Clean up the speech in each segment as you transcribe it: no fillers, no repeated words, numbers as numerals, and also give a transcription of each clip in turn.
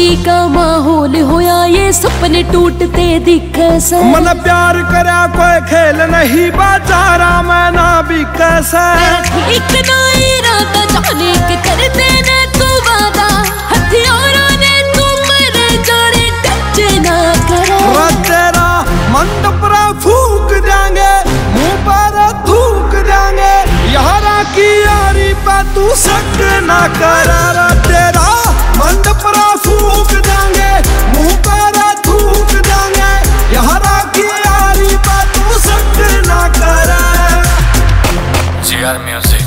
खुशी का माहौल होया, ये सपने टूटते दिखे से। मन प्यार करा कोई खेल नहीं, बाजारा मैं ना भी कैसे। ठीक ना इरादा जाने के करते न तू वादा, हथियारों ने तू मरे जाने टच ना करा। तेरा मंडप फूक जाएंगे, मुंह पर थूक जाएंगे, यारा की यारी पे तू शक ना करा। तेरा मंडप फूक जाएंगे, मुंह पर थूक जाएंगे, यारा की यारी पे तू शक ना करा। GR music.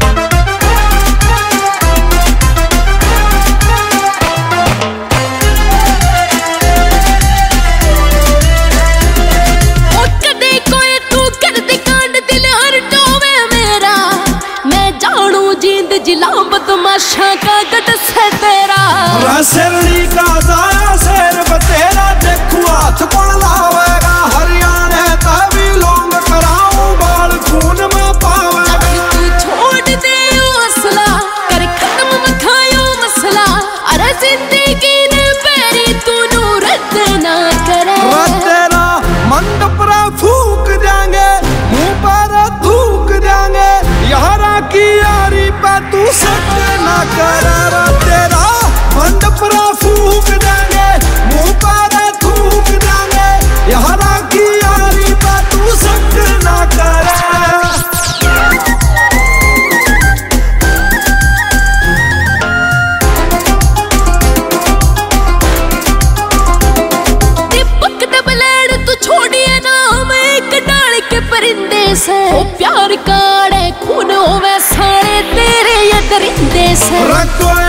बदमाशा का गट से तेरा शेरनी का दाया शेर बतेरा, देखू हाथ कौन लावेगा, हरियाणा तभी लोग कराऊं बाल खून में पावेगा। तू छोड़ दे हौसला कर खत्म मखायो मसला, अरे जिंदगी ने पैरी तू रद्द ना करे। तेरा मंडप फूक जाएंगे, मुंह पर थूक जाएंगे, यारा की यारी पे तू शक ना करा। तेरा मंडप फूक जाएंगे, मुंह पर थूक जाएंगे, यारा की यारी पे तू शक ना करा। दीपक डबलेड़ तू छोड़िए ना हम एक डाल के परिंदे से, प्यार काड़े खून होवे सारे तेरे ये दरिंदे से।